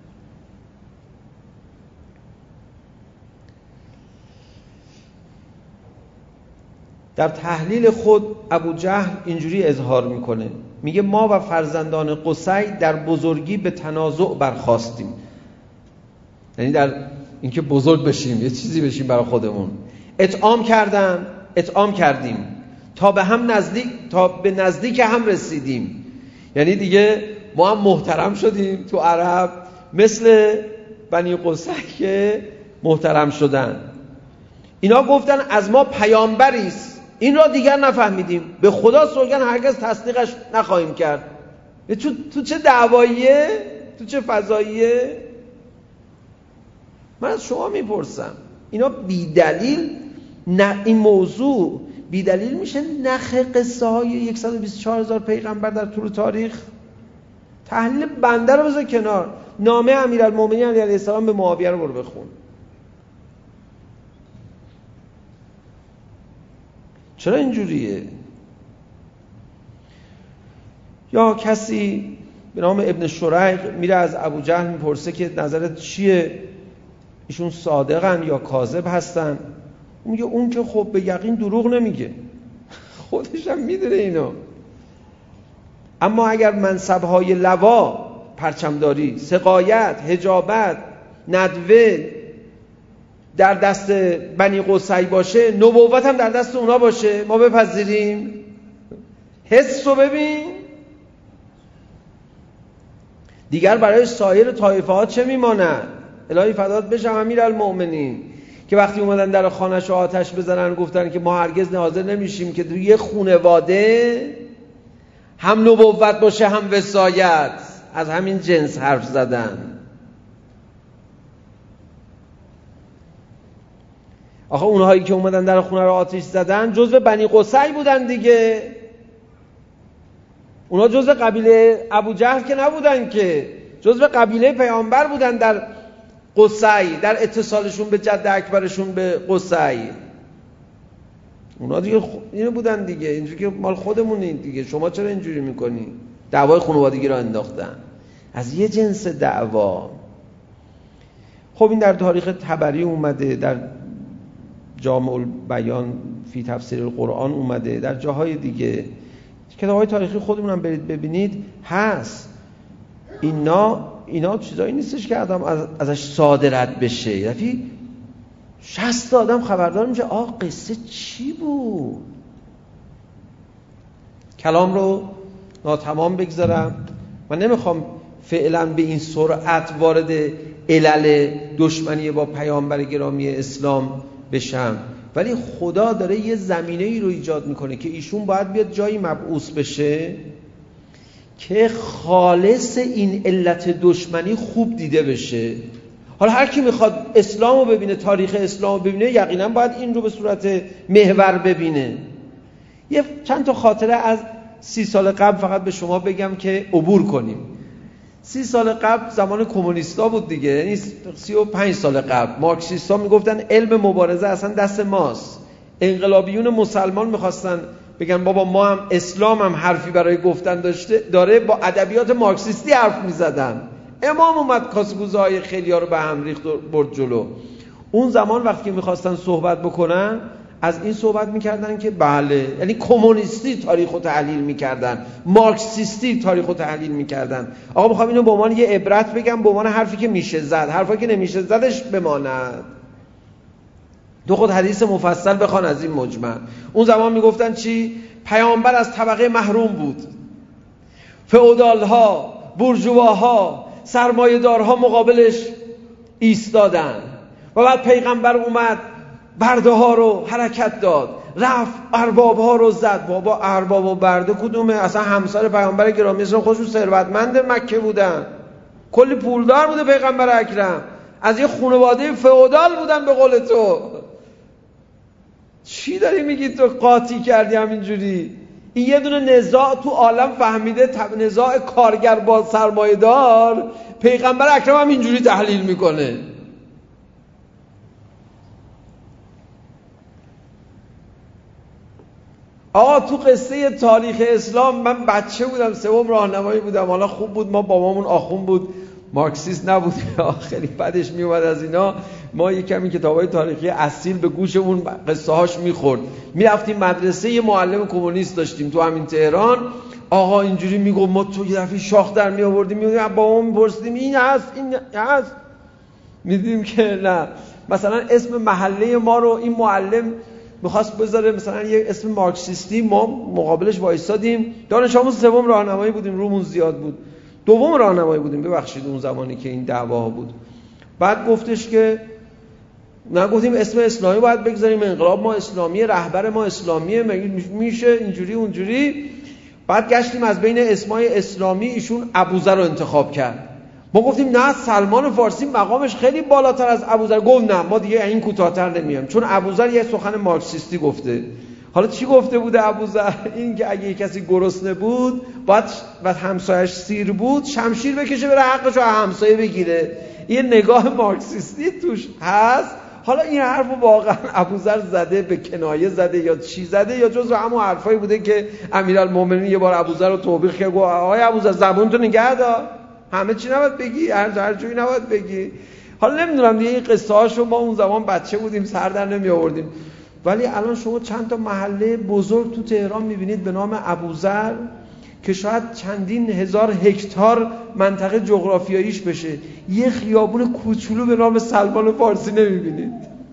در تحلیل خود ابو جهل اینجوری اظهار میکنه، میگه ما و فرزندان قصی در بزرگی به تنازع برخاستیم. یعنی در اینکه بزرگ بشیم، یه چیزی بشیم برای خودمون. اطعام کردن، اطعام کردیم تا به هم نزدیک تا به نزدیک هم رسیدیم. یعنی دیگه ما هم محترم شدیم تو عرب، مثل بنی قصی که محترم شدن. اینا گفتن از ما پیامبری است، این را دیگر نفهمیدیم، به خدا سوگند هرگز تصدیقش نخواهیم کرد. تو, تو چه دعواییه؟ تو چه فضاییه؟ من از شما میپرسم، اینا بی دلیل نه این موضوع بی دلیل میشه نخ قصه های صد و بیست و چهار هزار پیغمبر در طول تاریخ؟ تحلیل بنده رو بذار کنار، نامه امیرالمومنین علیه السلام به معاویه رو برو بخون. چرا اینجوریه؟ یا کسی به نام ابن شریق میره از ابو جهل میپرسه که نظرت چیه؟ ایشون صادقن یا کاذب هستن؟ اون میگه اون که خب به یقین دروغ نمیگه، خودش هم میدونه اینو. اما اگر منصب‌های لوا، پرچمداری، سقایت، حجابت، ندوه در دست بنی قصی باشه، نبوت هم در دست اونا باشه، ما بپذیریم؟ حس رو ببین دیگر برای سایر طایفه ها چه میماند؟ الهی فدات بشم امیرالمومنین که وقتی اومدن در خانه‌شو آتش بزنن گفتن که ما هرگز حاضر نمیشیم که توی یه خانواده هم نبوت باشه هم وصایت. از همین جنس حرف زدن. آخه اونهایی که اومدن در خونه رو آتش زدن جزو بنی قصی بودن دیگه. اونها جزو قبیله ابو جهل که نبودن، که جزو قبیله پیامبر بودن در قصی، در اتصالشون به جد اکبرشون به قصی. اونا دیگه اینو بودن دیگه. اینجوری که مال خودمونین دیگه. شما چرا اینجوری میکنی؟ دعوای خانوادگی را انداختن از یه جنس دعوا. خب این در تاریخ طبری اومده، در جامع البیان فی تفسیر القرآن اومده، در جاهای دیگه کتاب‌های تاریخی خودمون هم برید ببینید هست. اینا اینا چیزایی نیستش که آدم از ازش ساده رد بشه. یعنی شصت آدم خبردار میشه آه قصه چی بود. کلام رو ناتمام بگذارم. من نمیخوام فعلا به این سرعت وارد علل دشمنی با پیامبر گرامی اسلام بشم، ولی خدا داره یه زمینه ای رو ایجاد میکنه که ایشون باید بیاد جایی مبعوث بشه که خالص این علت دشمنی خوب دیده بشه. حالا هر کی میخواد اسلام رو ببینه، تاریخ اسلام رو ببینه، یقینا باید این رو به صورت محور ببینه. یه چند تا خاطره از سی سال قبل فقط به شما بگم که عبور کنیم. سی سال قبل زمان کمونیستا بود دیگه، یعنی سی و پنج سال قبل مارکسیستا میگفتن علم مبارزه اصلا دست ماست. انقلابیون مسلمان میخواستن بگن بابا ما هم اسلام هم حرفی برای گفتن داشته داره، با ادبیات مارکسیستی حرف میزدن. امام اومد کاسگوزهای خیلی ها رو به هم ریخت و برد جلو. اون زمان وقتی که میخواستن صحبت بکنن از این صحبت میکردن که بله، یعنی کمونیستی تاریخ رو تحلیل میکردن، مارکسیستی تاریخ رو تحلیل میکردن. آقا میخوام اینو به عنوان یه عبرت بگم، به عنوان حرفی که میشه زد، حرفی که نمیشه زدش بماند. تو خود حدیث مفصل بخوان از این مجمل. اون زمان میگفتن چی؟ پیامبر از طبقه محروم بود، فئودالها، بورژواها، سرمایه‌دارها مقابلش ایستادن و بعد پیغمبر اومد برده ها رو حرکت داد، رفت ارباب ها رو زد. بابا ارباب و برده کدومه؟ اصلا همسر پیامبر گرامی اسلام خودشون ثروتمند مکه بودن، کلی پولدار بوده پیغمبر اکرم، از یه خانواده فئودال بودن به قول تو. چی داری میگی تو؟ قاطی کردی همینجوری. این یه دونه نزاع تو عالم فهمیده، نزاع کارگر با سرمایه‌دار، پیغمبر اکرم هم اینجوری تحلیل میکنه. آقا تو قصه تاریخ اسلام من بچه بودم، سوم راهنمایی بودم، حالا خوب بود ما بابامون آخوند بود، مارکسیست نبود، خیلی بدش میومد از اینا. ما یک کمی کتابای تاریخی اصیل به گوشمون قصه هاش میخورد. میرفتیم مدرسه، یه معلم کمونیست داشتیم تو همین تهران. آقا اینجوری میگفت، ما تو یه دفعه شاخ در می آوردیم، میگفتیم بابامون میپرسیدیم این هست این هست، میدیدیم که نه. مثلا اسم محله ما رو این معلم میخواست بذاره مثلا یه اسم مارکسیستی، ما مقابلش وایسادیم. دانش آموز سوم راهنمایی بودیم، رومون زیاد بود، دوم راهنمایی بودیم ببخشید اون زمانی که این دعوا بود. بعد گفتش که نه، گفتیم اسم اسلامی باید بگذاریم، انقلاب ما اسلامیه، رهبر ما اسلامیه، میشه اینجوری اونجوری. بعد گشتیم از بین اسمای اسلامی ایشون ابوذر رو انتخاب کرد. ما گفتیم نه، سلمان فارسی مقامش خیلی بالاتر از ابوذر. گفت نه، ما دیگه این کوتاه‌تر نمیام، چون ابوذر یه سخن مارکسیستی گفته. حالا چی گفته بوده ابوذر؟ این که اگه کسی گرسنه بود باید و همسایش سیر بود شمشیر بکشه بره حقش رو همسایه بگیره. یه نگاه مارکسیستی توش هست. حالا این حرفو واقعا ابوذر زده، به کنایه زده یا چی زده، یا جزو همون حرفایی بوده که امیرالمومنین یه بار ابوذر رو توبیخ کرد، گفت آقای ابوذر زبونتو نگه دار، همه چی نباید بگی، هر هر جوری نباید بگی. حالا نمیدونم دیگه این قصه هاشو ما اون زمان بچه بودیم سر در نمی آوردیم. ولی الان شما چند تا محله بزرگ تو تهران میبینید به نام ابوذر که شاید چندین هزار هکتار منطقه جغرافیاییش بشه، یه خیابون کوچولو به نام سلمان فارسی نمیبینید.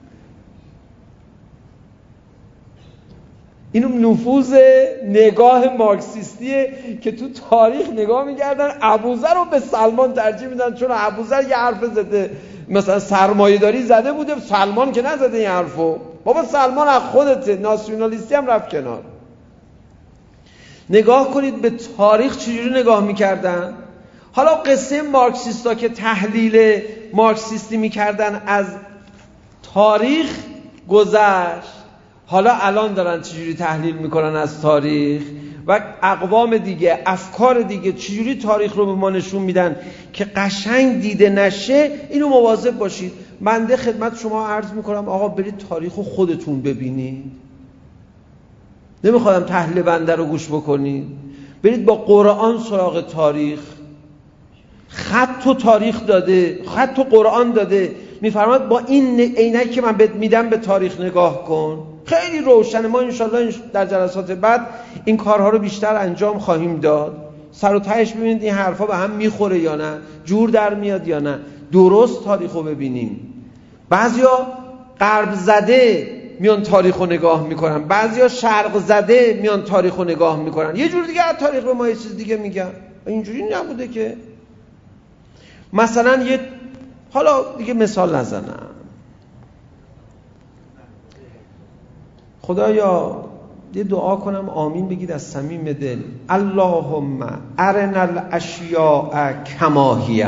اینو نفوذ نگاه مارکسیستیه که تو تاریخ نگاه میگردن ابوذر رو به سلمان ترجیح میدن، چون ابوذر یه حرف زده، مثلا سرمایه‌داری زده بوده، سلمان که نزده این حرفو. بابا سلمان از خودته، ناسیونالیستی هم رفت کنار. نگاه کنید به تاریخ چجوری نگاه میکردن. حالا قصه مارکسیستا که تحلیل مارکسیستی میکردن از تاریخ، گذشت، حالا الان دارن چجوری تحلیل میکنن از تاریخ و اقوام دیگه، افکار دیگه چجوری تاریخ رو به ما نشون میدن که قشنگ دیده نشه. اینو مواظب باشید. بنده خدمت شما عرض میکنم آقا برید تاریخ رو خودتون ببینید، نمیخوادم تحلیل بنده رو گوش بکنید. برید با قرآن سراغ تاریخ. خط و تاریخ داده، خط و قرآن داده، میفرماد با این عینکی که من بهت میدم به تاریخ نگاه کن. خیلی روشنه. ما انشالله در جلسات بعد این کارها رو بیشتر انجام خواهیم داد. سر و تهش ببینید این حرفا به هم میخوره یا نه، جور در میاد یا نه، درست تاریخ رو ببینیم. بعضیا غرب زده میان تاریخ رو نگاه میکنن، بعضیا شرق زده میان تاریخ رو نگاه میکنن، یه جور دیگه از تاریخ به ما یه چیز دیگه میگن. اینجوری نبوده که. مثلا یه حالا دیگه مثال نزنم، خدایا یه دعا کنم آمین بگید از صمیم دل. اللهم ارنا الاشیاء کما هی.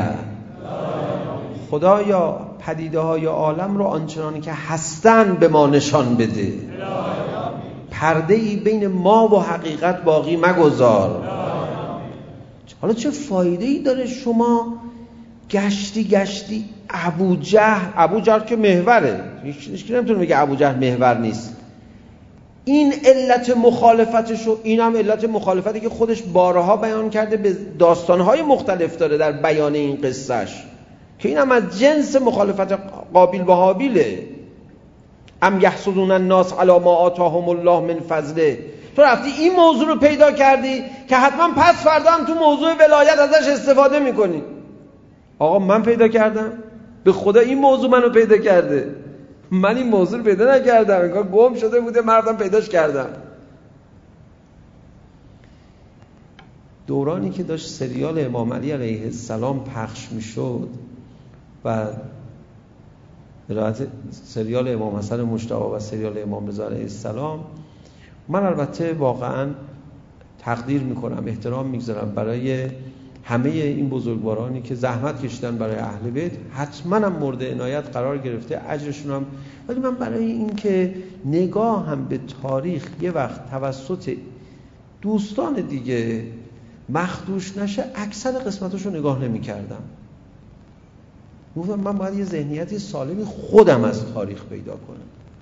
خدایا پدیده های عالم رو آنچنانی که هستن به ما نشان بده. پرده ای بین ما و حقیقت باقی مگذار. حالا چه فایده ای داره شما گشتی گشتی ابوجهل، ابوجهل که محوره، هیچ نمیتونه بگه ابوجهل محور نیست. این علت مخالفتشو، این هم علت مخالفتی که خودش بارها بیان کرده، به داستانهای مختلف داره در بیان این قصهش، که این هم از جنس مخالفت قابیل با هابیله. ام یحسدون الناس علی ما آتاهم الله من فضله. تو رفتی این موضوع رو پیدا کردی که حتما پس فردا هم تو موضوع ولایت ازش استفاده میکنی. آقا من پیدا کردم؟ به خدا این موضوع منو پیدا کرده. من این موضوع رو پیدا نکردم، انگار گم شده بوده، مردم پیداش کردم. دورانی که داشت سریال امام علی علیه السلام پخش میشد و روایت سریال امام حسن مجتبی و سریال امام رضا علیه السلام، من البته واقعا تقدیر میکنم، احترام میگذارم برای همه این بزرگوارانی که زحمت کشیدن برای اهل بیت، حتما هم مورد عنایت قرار گرفته، اجرشون هم. ولی من برای این که نگاه هم به تاریخ یه وقت توسط دوستان دیگه مخدوش نشه، اکثر قسمتاشو نگاه نمی کردم. گفتم من باید یه ذهنیتی سالمی خودم از تاریخ پیدا کنم.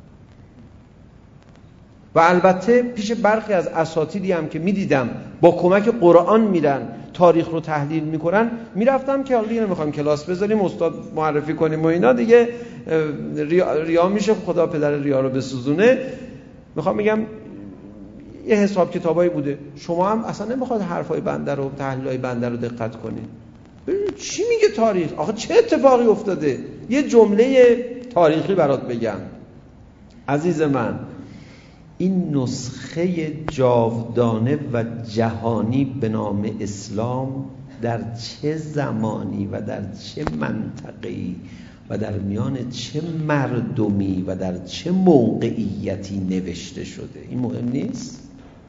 و البته پیش برخی از اساتیدی هم که میدیدم با کمک قرآن میرن تاریخ رو تحلیل میکنن، میرفتم که حالا دیگه نمیخوایم کلاس بذاریم استاد معرفی کنیم و اینا دیگه ریا, ریا میشه، خدا پدر ریا رو بسوزونه. میخوام بگم یه حساب کتابایی بوده، شما هم اصلا نمیخواد حرفای بنده رو، تحلیلای بنده رو دقت کنید، ببینید چی میگه تاریخ، آخه چه اتفاقی افتاده. یه جمله تاریخی برات بگم عزیز من، این نسخه جاودانه و جهانی به نام اسلام در چه زمانی و در چه منطقه‌ای و در میان چه مردمی و در چه موقعیتی نوشته شده، این مهم نیست؟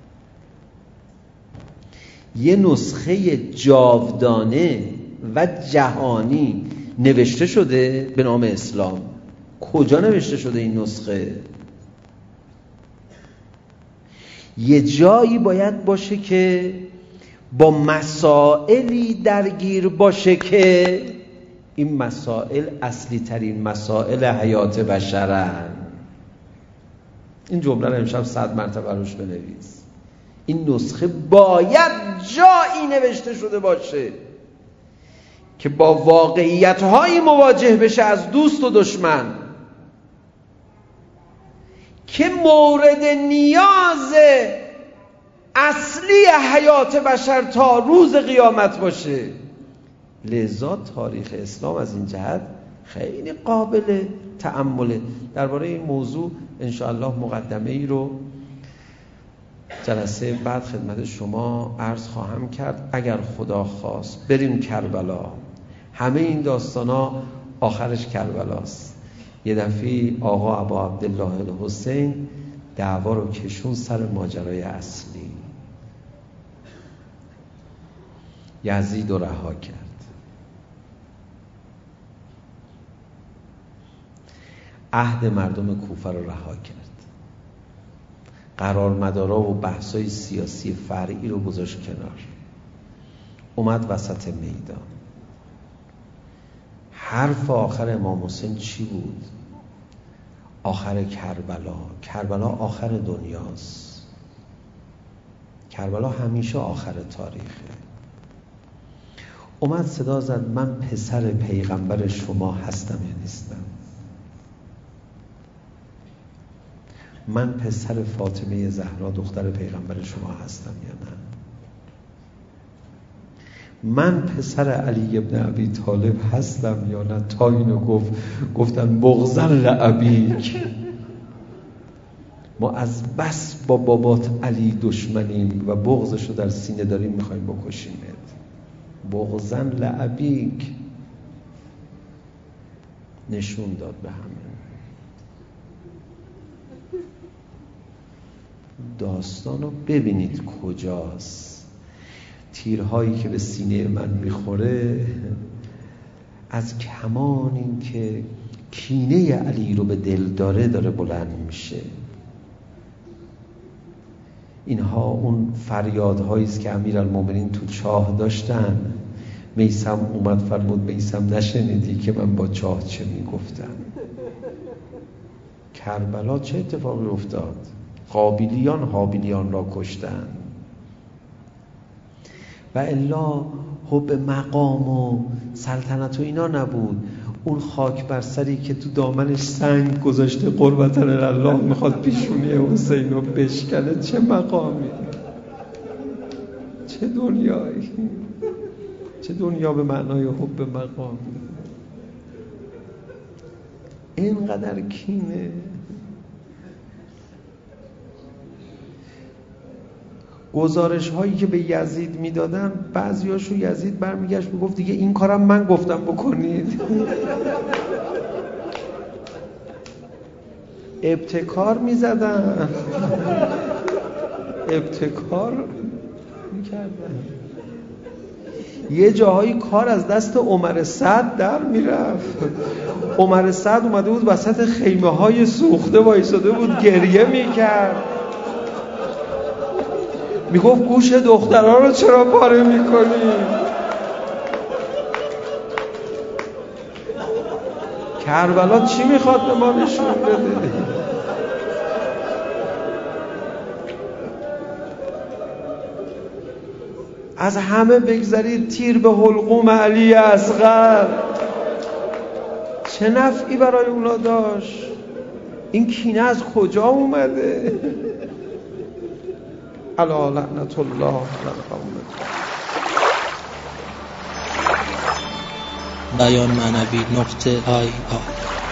یه نسخه جاودانه و جهانی نوشته شده به نام اسلام. کجا نوشته شده این نسخه؟ یه جایی باید باشه که با مسائلی درگیر باشه که این مسائل اصلی ترین مسائل حیات بشرن. این جمله رو امشب صد مرتبه روش بنویس. این نسخه باید جایی نوشته شده باشه که با واقعیت‌هایی مواجه بشه از دوست و دشمن، که مورد نیاز اصلی حیات بشر تا روز قیامت باشه. لذا تاریخ اسلام از این جهت خیلی قابل تأمله. درباره این موضوع انشاءالله مقدمه ای رو جلسه بعد خدمت شما عرض خواهم کرد اگر خدا خواست. بریم کربلا. همه این داستانا آخرش کربلاست. یه دفعه آقا ابا عبدالله الحسین دعوا رو کشون سر ماجرای اصلی، یزید رو رها کرد. عهد مردم کوفه رو رها کرد، قرارمدارا و بحثای سیاسی فرعی رو گذاشت کنار، اومد وسط میدان. حرف آخر امام حسین چی بود؟ آخر کربلا. کربلا آخر دنیاست، کربلا همیشه آخر تاریخه. اومد صدا زد من پسر پیغمبر شما هستم یا نیستم؟ من پسر فاطمه زهرا دختر پیغمبر شما هستم یا نه؟ من پسر علی ابن ابی طالب هستم یا نه؟ تا اینو گفت گفتن بغضا لابیک، ما از بس با بابات علی دشمنیم و بغضشو در سینه داریم میخوایم بکشیمت. بغضا لابیک نشون داد به همه. داستانو ببینید کجاست. تیرهایی که به سینه من میخوره از کمان این که کینه علی رو به دل داره داره بلند میشه. اینها اون فریادهایی است که امیرالمومنین تو چاه داشتن. میثم اومد فرمود میثم نشنیدی که من با چاه چه میگفتم؟ کربلا چه اتفاقی افتاد؟ قابیلیان حابیلیان را کشتن. و الا حب مقام و سلطنت و اینا نبود. اون خاک بر سری که تو دامنش سنگ گذاشته قربتن الله میخواد پیشونی حسین رو بشکنه، چه مقامی، چه دنیایی، چه دنیا به معنای حب مقام. اینقدر کینه. گزارش هایی که به یزید میدادن بعضیاشو یزید برمیگشت میگفت دیگه این کارم من گفتم بکنید. ابتکار میزدن، ابتکار میکردن. یه جاهایی کار از دست عمر سعد در میرفت. عمر سعد اومده بود وسط خیمه های سوخته وایساده بود گریه میکرد، میگفت گوش دخترها رو چرا پاره میکنی؟ کربلا چی میخواد به ما نشون بده؟ از همه بگذارید تیر به حلقوم علی اصغر چه نفعی برای اونا داشت؟ این کینه از کجا اومده؟ الا لعنت الله علی القوم. بیان معنوی نقطه آی آی